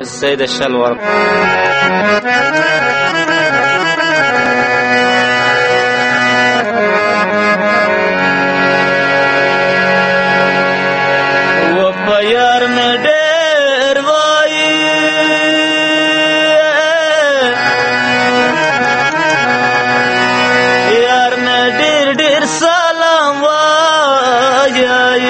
سید شل ورک و پیار میں ډیر وای یار نه ډیر ډیر سلام وای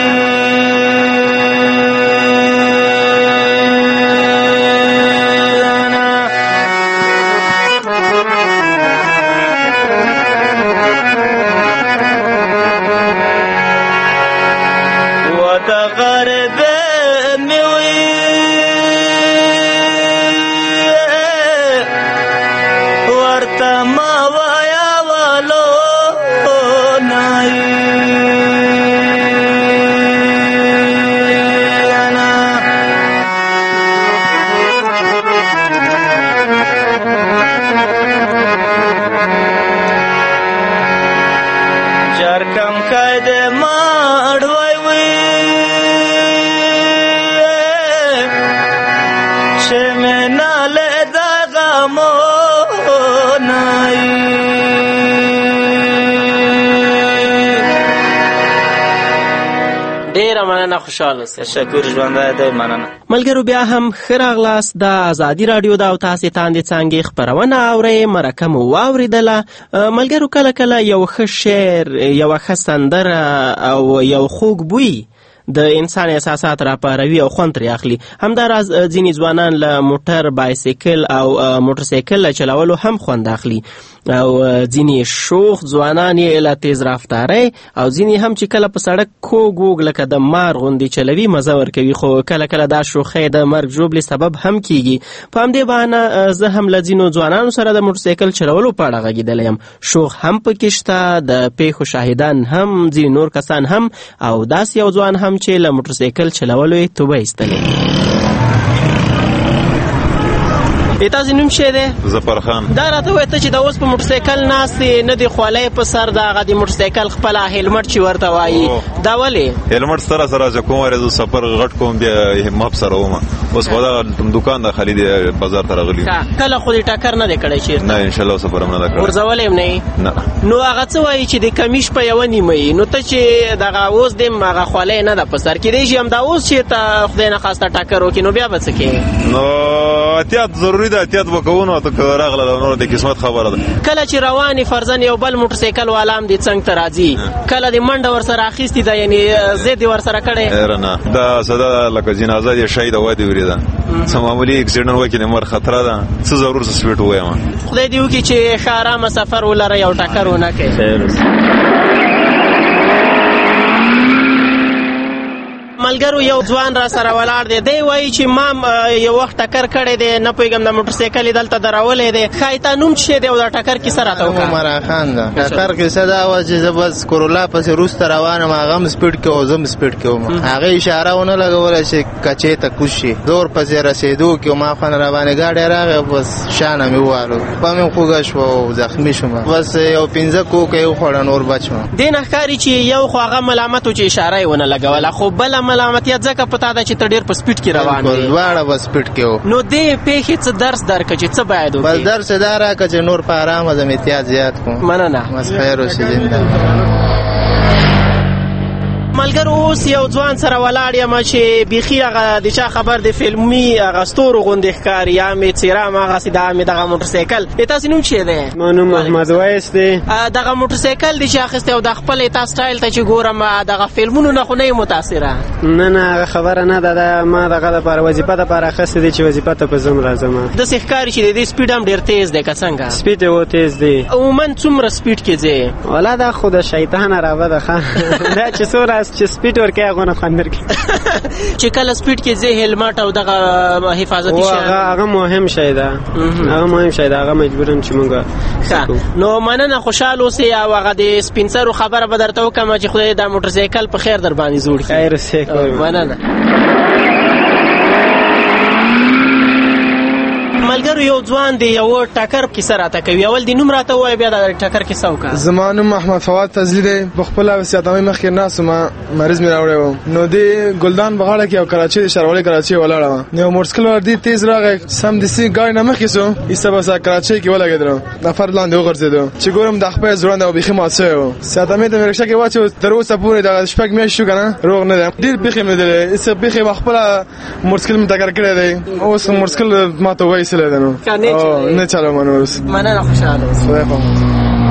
خوشاله سه شکر ژوندای دی مننه. ملګرو بیا هم ښه راغلاست. د ازادي راډیو د او تاسې تاندې څانګې خپرونه اورئ. مرکه مو واورېدله. ملګرو کله کله یو ښه شعر، یوه ښه سندره او یو خوږ بوی د انسان احساسات راپاروي او خوند ترې اخلي. همداراز ځینې ځوانان له موټر، بایسیکل او موټرسایکل له چلولو هم خوند اخلي او ځینې شوخ ځوانان یې له تیز رفتارۍ او ځینې هم چې کله په سړک کوږ وږ لکه د مار غوندې چلوي مزه ورکوي، خو کله کله دا شوخۍ د مرګ ژوبلې سبب هم کیږي. په همدې بهانه زه هم له ځینو ځوانانو سره د موټرسایکل چلولو په اړه غږېدلی یم. شوخ هم پکې شته، د پیښو شاهدان هم، ځینې نور کسان هم او داسې یو ځوان هم چې له موټرسایکل چلولو یې توبه ایستلې. تاسې نوم څه دی؟ ظفر خان. دا راته وایه ته چې د اوس په موټرسایکل ناست یې، نه دې خولۍ په سر د هغه د موټرسایکل خپله هیلمټ چې ورته وایي، دا ولې؟ هیلمټ سره سره چې کوم وارې زه سفر غټ کوم بیا مپ سره وم. اوس خو دا دوکان د خالد بازار ته راغلی. کله خو دې ټکر نه دی کړی چېرته؟ نه انشاءالله سفر هم نه ده کړی. ورځولی هم نه؟ نه. نو هغه څه وایي چې د کمیش په یوه نیمه یي، نو ته چې دغه اوس دې هغه خولۍ نه ده په سر، کېدای شي همدا اوس چې ته خدای نخواسته ټکر وکړي، نو بیا به څه کوې؟ نو احتیاط ضروري ده، احتیاط به کوو. نو ته راغله نور د قسمت خبره ده. کله چې روانې فرضاً یو بل موټرسایکل والا هم دې څنګ ته راځي، کله دې منډه ورسره اخیستې ده، یعنې ضد دې ورسره کړی؟ نه، دا سده لکه جنازه دې شهید وه دې وریده، څه معمولي اکسیډنټ وکړي، مر خطره ده، څه ضرور څه سپیډ ووایم. خدای دې وکړي چې ښه ارامه سفر ولرئ او ټکر ونه کوي. ملګرو یو ځوان را سره ولاړ دی، دی وایي چې ما یو وخت ټکر کړی دی، نه پوهېږم د موټرسایکل یې دلته درولی دی. ښایي تا نوم څه دی او دا ټکر کیسه راته وکړه؟ عمر خان ده. ټکر کیسه دا وه چې زه بس کرولا پسې وروسته روان یم، هغه هم سپیډ کې او زه هم سپیډ کې وم. هغې اشاره ونه لګوله چې کچې ته کوز شي. زور پسې رسېدو کې ما خوند راباندې ګاډی راغی، بس شانه مې ووالو، په مې خوږه شوه او زخمي شوم. بس یو 15 کوکه یې وخوړه، نور بچ شوم. دې نه ښکاري چې یو خو هغه ملامت و چې اشاره یې ونه لګوله، خو بله ملامتیت ځکه پتا ده چې ته ډېر په سپیډ کې روان دی. دواړه په سپیډ کې و. نو دې پیښې څه درس درکړه چې څه باید وکړي؟ بس درس یې دا راکړه چې نور په ارامه ځم، احتیاط زیات کړم. مننه. بس خیر اوسې زنده. ملګرو اوس یو ځوان سره ولاړ یم چې بیخي هغه د چا خبر د فلمي هغه ستورو غوندې ښکاري، یا مې څېره هماغسې دا مې دغه موټرسایکل. تاسې نوم څه دی؟ ما نوم محمد ویس دی. دغه موټرسایکل دې چې اخیستی او د خپل تا سټایل ته چې ګورم دغه فلمونو نه خو نه یې متاثره؟ نه نه هغه خبره نه ده، ما دغه دپاره وظیفه دپاره اخیستی دی چې وظیفه ته په ځم راځم. داسې ښکاري چې د دې سپیډ هم ډېر تیز دی که څنګه؟ سپیډ یې و تیز دی. عموما څومره سپیډ کې ځې؟ والا دا خو د شیطانه راوه ده ښه. دا چې څومره چې سپیډ ورکوي هغه نه خوند درکوي. چې کله سپیډ کې ځې هیلمټ او دغه حفاظتي شیان هغه مهم شی ده، هغه مهم شی ده، هغه مجبورم چې موږ. نو مننه، خوشحال اوسې. او هغه د سپین سرو خبره به درته وکړم چې خدای دا موټرسایکل په خیر در باندې زوړ کړي. خیر اوسې. مننه. ملګرو یو ځوان دی یو ټکر کیسه راته کوي. اول د نوم راته ووایه بیا د ټکر کیسه وکړه. زما نوم محمد فواد فضلي دی. په خپله وصیتنامې مخکې ناست وم، مریض مې راوړی و. نو د ګلدان په غاړه کې یو کراچۍ د ښاروالۍ کراچۍ ولاړه وه. نو یو موټرسایکل ور تیز راغی، سمدستي ګاډي نه مخکې سو، ایسته بس کراچۍ کې ولګېدلو، نفر لاندې وغورځېدو. چې ګورم د خپل زړه نه بیخي مات شوی و. وصیتنامې ته مې رکشه کې واچو، تر اوسه پورې دغه شپږ میاشتې شو که نه روغ نه دی. ډېر پیښې مې لیدلې، هېڅ پیښې ما خپله موټرسایکل مې ټکر کړی دی. اوس موټرسایکل ما ته وایستلی دی. نو نه چلوم نو اوس. مننه، خوشحاله اوسه. خدای پاک.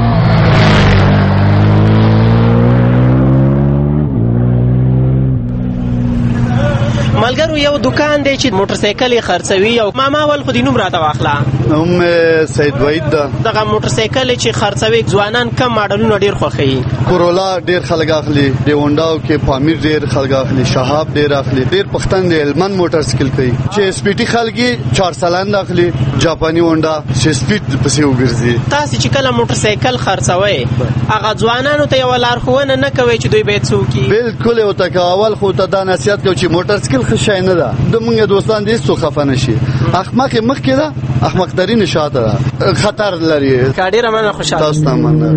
ملګرو یو دکان دی چې موټرسایکل یې خرڅوي او ماما ول خو دې نوم راته واخله. نوم سید وحید ده. دغه موټرسایکل چې خرڅوي ځوانان کم ماډلونه ډېر خوښوي؟ کورولا ډېر خلک اخلي، د هونډاو کې پامیر ډېر خلک اخلي، شهاب ډېر اخلي. ډېر پښتن دی هلمند موټرسایکل کوي. چې سپیټي خلک 4 سلند اخلي، جاپاني هونډا چې سپیډ پسې وګرځي. تاسو چې کله موټرسایکل خرڅوي هغه ځوانانو ته یو لارښوونه نه کوي چې دوی باید څه وکړي؟ بالکل یو ته اول خو ته دا نصیحت کوي چې موټرسایکل ښه شی نه ده. د موږ دوستان دې څو خفه نشي. احمق مخکې ده، احمق ترین شاته ده، خطر لري. ډېره مننه، خوشحاله. تاسو ته مننه.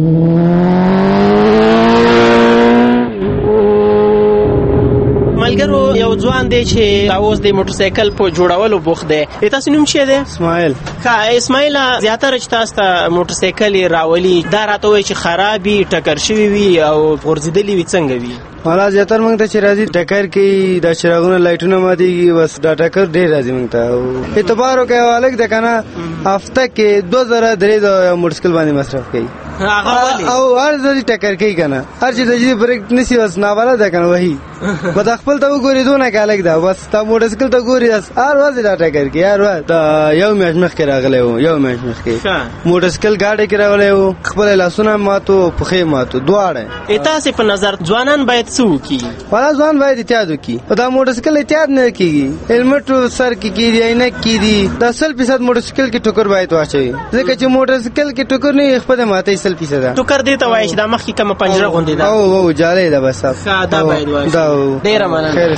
ملګرو یو ځوان دی چې اوس د موټرسایکل په جوړولو بوخت دی. تاسو نوم څه دی؟ اسماعیل. ښه اسماعیل، زیاتره چې تاسو ته موټرسایکل راولي دا راته وایي چې خرابي، ټکر شوي وي او غورځېدلي وي، څنګه وي؟ والا زیاتره موږ ته چې راځي ټکر کوي، دا چراغونه لایټونه ماتېږي، بس دا ټکر ډېر راځي موږ ته. اعتبار وکړئ هلک ده که نه، هفته کې 2003 د موټرسایکل باندې مصرف کوي او هر ځل ټکر کوي که نه، هر چې د جدي بریک نشي بس نابلده ده که نه وهي. به د خپل ته وګوري دونه که هلک ده، بس تا موټرسایکل ته ګوري هر ورځ دا ټکر کوي. هر ورځ دا یو میاشت مخکې راغلی و، یو میاشت مخکې موټرسایکل ګاډۍ کې راغلی و، خپل لاسونه ماتو، پښې ماتو، دواړه. تاسې په نظر ځوانان باید څه وکړي؟ والا ځوان باید احتیاط وکړي. دا موټرسایکل احتیاط نه کېږي، هیلمټ سر کې کېږي، عینک کېږي. دا 100% موټرسایکل کې ټکر باید واچوي، ځکه چې موټرسایکل کې ټکر نه خپله ماتوي 100%. ټکر دې ته وایي چې دا مخکې کومه پنجره غوندې ده. او جالۍ ده بس. دا باید وایي. ډېره مننه. خیر.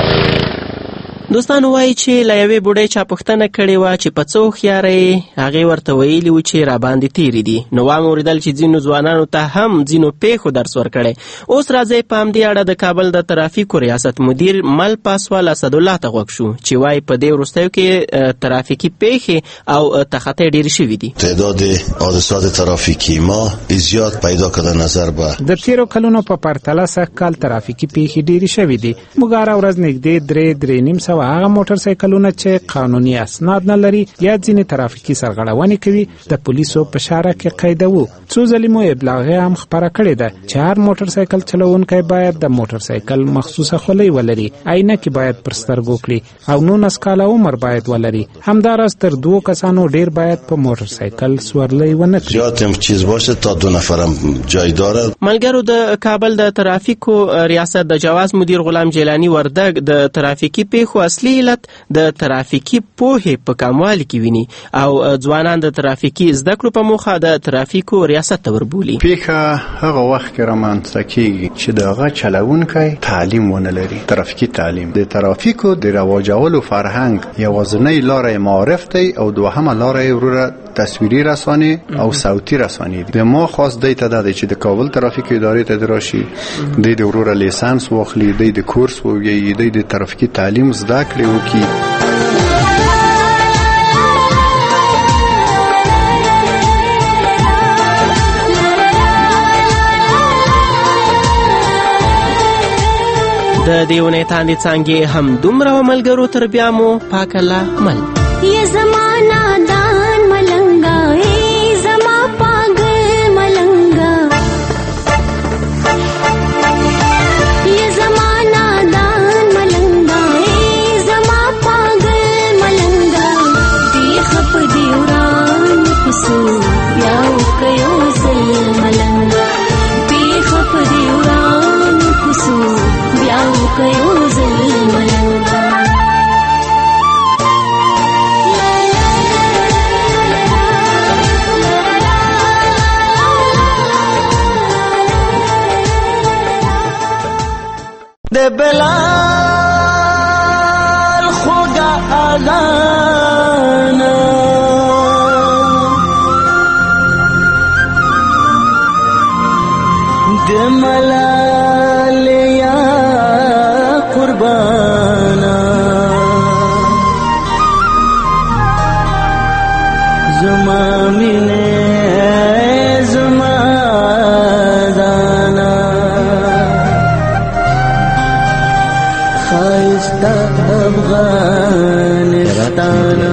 دوستانو وایي چې له یوې بوډۍ چا پوښتنه کړې وه چې په څه هوښیارۍ، هغې ورته ویلي وو چې راباندې تېرې دي. نو وام اورېدل چې ځینو ځوانانو ته هم ځینو پیښو درس ورکړی. اوس راځئ په همدې اړه د کابل د ترافیکو ریاست مدیر مل پاسوال اسدالله ته غوږ شو چې وایي په دې وروستیو کې ترافیکي پیښې او تخطی ډېرې شوي دي. تعداد حادثات ترافیکی ما زیاد پیدا کړه نظر به د تیرو کلونو په پرتله سږکال ترافیکي پیښې ډېرې شوي دي. موږ هره ورځ نږدې 3.5 سوه هغه موټرسایکلونه چې قانوني اسناد نه لري یا ځینې ترافیکي سرغړونې کوي د پولیسو په شاره کې قیدوو. څو ځلې مو ابلاغیه هم خپره کړې ده چې هر موټرسایکل چلوونکی باید د موټرسایکل مخصوصه خولۍ ولري، عینکې باید پر سترګو کړي او 19 کاله عمر باید ولري. همداراز تر 2 کسانو ډیر باید په موټرسایکل سورلۍ ونه کړي. زیات هم چیز باشه تا 2 نفرم جای داره. ملګرو د کابل د ترافیکو ریاست د جواز مدیر غلام جیلانی وردګ د ترافیکي پیښو اصلي علت د ترافیکي پوهې په کموالي کې ویني او ځوانان د ترافیکي زده کړو په موخه د ترافیکو ریاست ته وربولي. پیښه هغه وخت کې رامنځته کیږي چې دغه چلوونکی تعلیم ونه لري. ترافیکي تعلیم د ترافیکو د رواجولو فرهنګ یوازینۍ لارې معرف دی او دوهمه لارې وروره تصویري رسانه او صوتي رسانه دي. د ما خاص دی ته د چې د کابل ترافیکي ادارې ته دراشي، د وروره لیسانس واخلي، د کورس وویي، د ترافیکي تعلیم زده کړي وکړي. د دې ونې تاندې څانګې هم دومره و ملګرو، تر بیا مو پاک الله مل. یہ زمانہ دان ملنگا، ای زما پاگل ملنگا، یہ زمانہ دان ملنگا، ای زما پاگل ملنگا، دی خپ دیوران کسو یاو کیو زل ملنگا، دی خپ دیوران کسو یاو کیو زل ملنگا. زما مینه زما زانا خایسته افغانستانا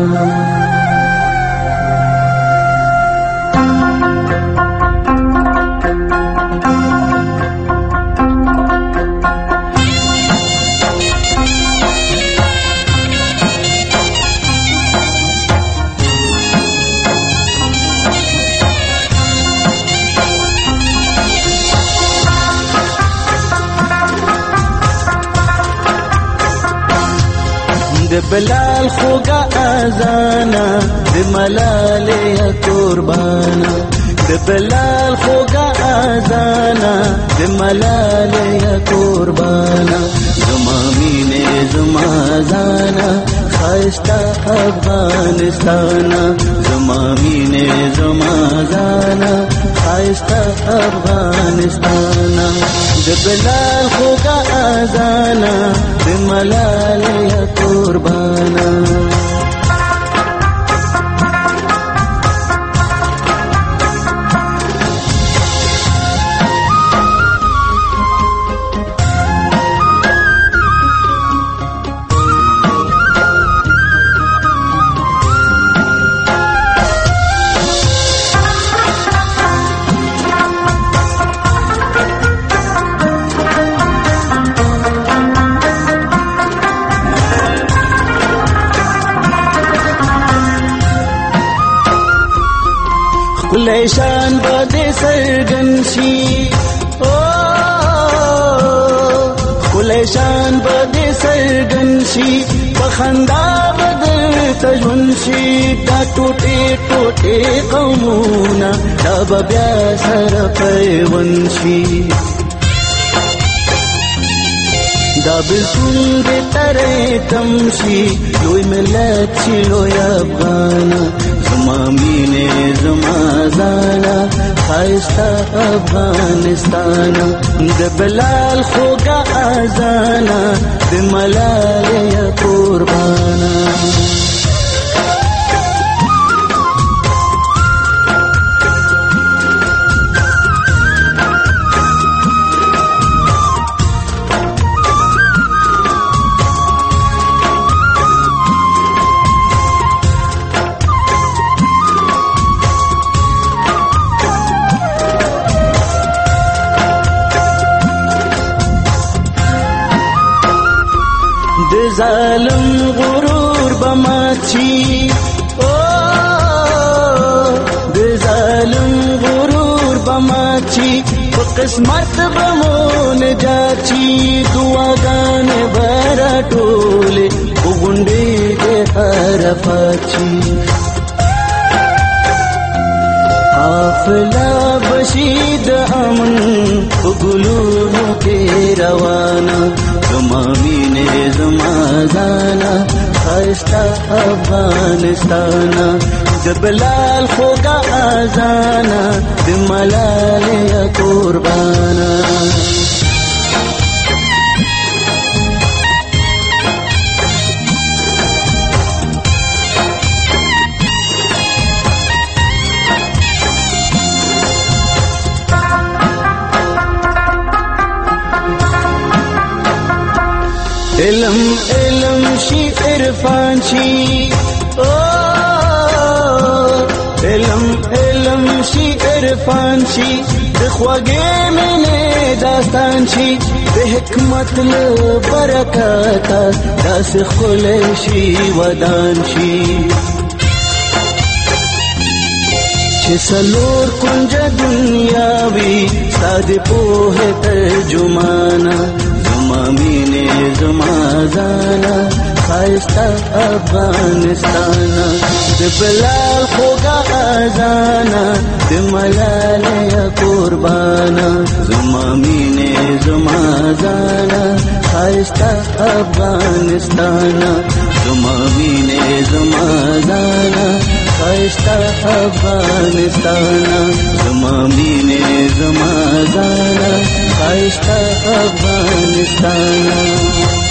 بلال خوگا آزانا د ملالیا قربانا د بلال خوگا آزانا د ملالیا قربانا زما مینه زما زانا خایسته افغانستانا زما مینه زما زانا خایسته افغانستانا د بلال خوگا آزانا د ملالیا قربانا شان بده سرګنشي او کلیشان بده سرګنشي بخندا بدل تجونشي دا ټوټه ټوټه قومونه دا بیا سره پیونشي دا بالکل به ترې تمشي لوی ملت شي لوی افغان زما مینه زما زانا خایسته افغانستان د بلال خوگا آزانا د ملالیا قربانا ظالم غرور بماچی او د ظالم غرور بماچی په قسمت بمون جاچی دعاګان برا ټوله وګونډې د طرفاچی حافلا بشید امن وګلونو کې روانه زما مینه زما زانا خایسته افغانستانا د بلال خوگا آزانا د ملالیا قربانا علم علم شي عرفان شي او علم علم شي عرفان شي د خوږې مینې داستان شي د حکمت له برکاته داسې ښکلی شي ودان شي چې څلور کنجه دنیا وي ستا د پوهې ترجمانه زما مینه زما زانا خایسته افغانستانا د بلال خوگا آزانا د ملالیا قربانا زما مینه زما زانا خایسته افغانستانا زما مینه زما زانا خایسته افغانستانا زما مینه زما زانا خایسته افغانستانا